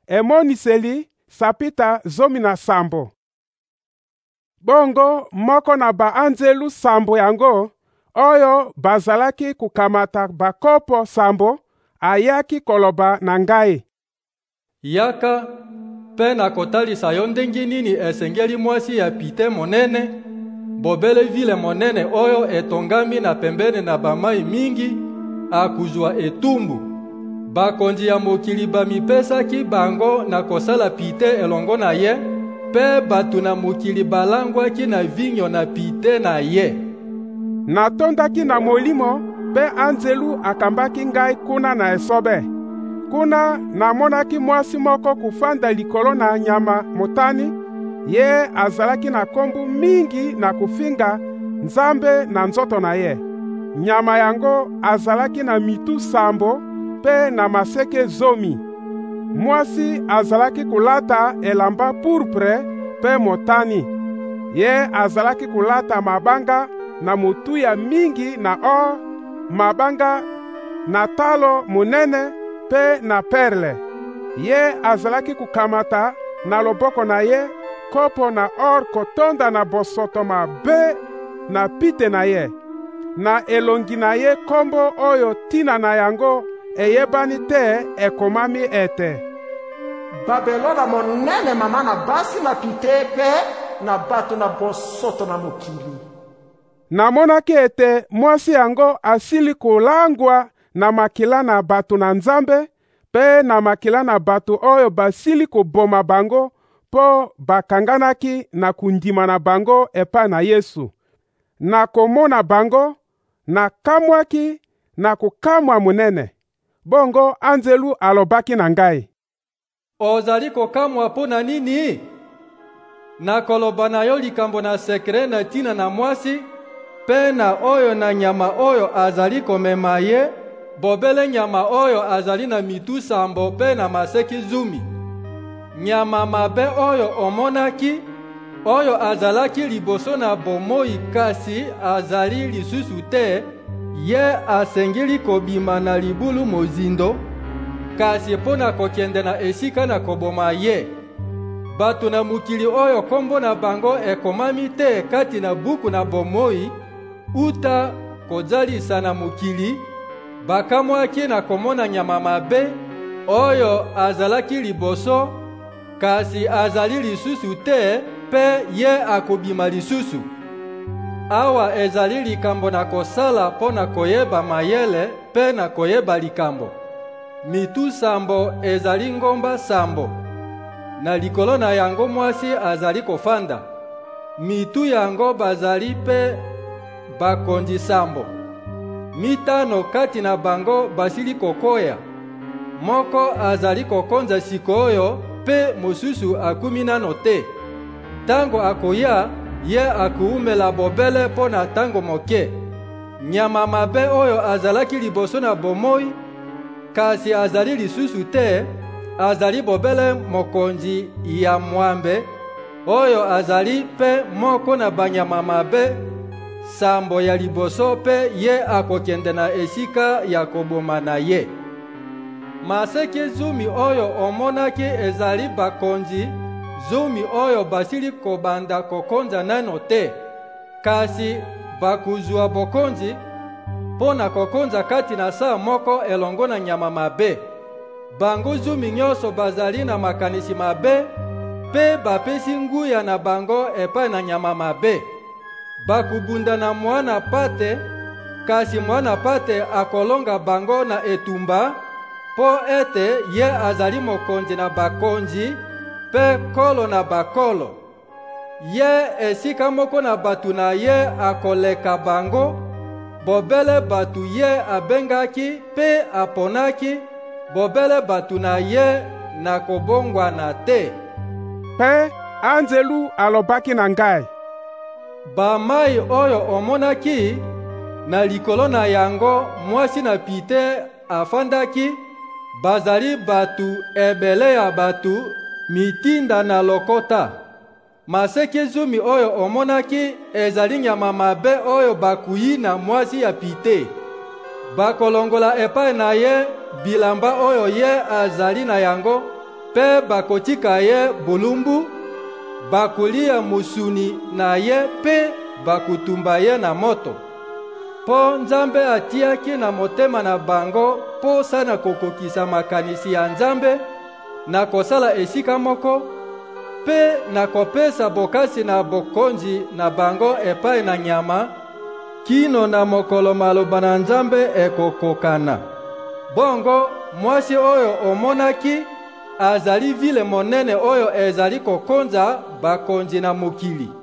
emoniseli sapita 17. Bongo moko na baanzelu sambo yango oyo bazalaki kukamata bakopo sambo ayaki koloba na ngai: Yaka pe na kotalisa yo ndenge nini esengeli mwasi ya pite monene, bobele vile monene oyo etongami na pembeni na bamai mingi akuzwa etumbu. Bakonzi ya mokili bamipesaki bango na kosala pite elongo na ye, pe batu na mokili balangwaki na vinyo na pite na ye. Natondaki na molimo pe anzelu akambaki ngai kuna na esobe. Kuna namonaki mwasi moko kufanda likolo na nyama motani, ye azalaki na kombu mingi na kufinga Nzambe na nzoto na ye. Nyama yango azalaki na mitu sambo pe na maseke 10. Mwasi azalaki kulata elamba purpre pe motani. Ye azalaki kulata mabanga na motuya mingi na or, mabanga na talo munene pe na perle. Ye azalaki kukamata na loboko na ye kopo na or kotonda na bosoto mabe na pite na ye. Na elongi na ye kombo oyo tina na yango eyebani te ekomami ete: Babelona monene mama na basi na pite pe na bato na bosoto na mokili. Namonaki ete mwasi yango asili kolangwa na makila na bato na Nzambe pe na makila na bato oyo basili koboma bango po bakanganaki na kundima na bango epai na Yesu. Na komona bango, na kamwaki na kukamwa munene. Bongo anzelu alobaki na ngai: Ozali kokamwa po na nini? Na koloba na yo likambo na sekre na tina na mwasi, pe na oyo na nyama oyo azali komema ye, bobele nyama oyo azali na mitu sambo pe na maseki 10. Nyama mabe oyo omonaki, oyo azalaki liboso na bomoi kasi azali lisusu te, ye asengeli kobima na libulu mozindo, kasi mpo na kokende na esika na koboma ye. Bato na mokili oyo kombo na bango ekomami te kati na buku na bomoi, uta kozalisa na mokili, bakamwaki na komona nyama mabe oyo azalaki liboso, kasi azali lisusu te, pe ye akobima lisusu. Awa ezali likambo na kosala mpo na koyeba mayele pe na koyeba likambo. Mitu sambo ezali ngomba sambo, na likolo na yango mwasi azali kofanda. Mitu yango bazali pe bakonzi sambo. 5 kati na bango basili kokoya. Moko azali kokonza sikoyo pe mosusu akumi nano te. Tango akoya, ye akuumela bobele po na tango moke. Nyama mabe oyo azalaki liboso na bomoi, kasi azali lisusu te, azali bobele mokonzi ya mwambe, oyo azali pe moko na banyama mabe sambo ya liboso, pe ye akokende na esika ya koboma na ye. Maseke 10 oyo omonaki ezali bakonzi 10 oyo basili kobanda kokonza nano te, kasi bakuzwa bokonzi mpo na kokonza kati na saa moko elongo na nyama mabe. Bango 10 nyonso bazali na makanisi mabe, pe bapesi nguya na bango epai na nyama mabe. Bakubunda na mwana pate, kasi mwana pate akolonga bango na etumba, po ete ye azali mokonzi na bakonzi pe kolo na bakolo. Ye esika moko na batu na ye akoleka bango, bobele batu ye abengaki pe aponaki, bobele batu na ye na kobongwana te. Pe anzelu alobaki na ngai: Bamai oyo omonaki, na likolo na yango mwasi na pite afandaki, bazali batu ebele ya batu mitinda na lokota. Maseke 10 oyo omonaki ezali nyama mabe oyo bakuyi na mwasi ya pite. Bakolongola epai na ye bilamba oyo ye azali na yango, mpe bakotika ye bulumbu, bakulia musuni na ye mpe bakutumba ye na moto. Po Nzambe atiaki na motema na bango posa na kokokisa makanisi ya Nzambe, na kosala esika moko, mpe na kopesa bokasi na bokonzi na bango epai na nyama, kino na mokolo maloba na Nzambe ekokokana. Bongo mwasi oyo omonaki azali vile monene oyo ezali kokonza bakonzi na mokili.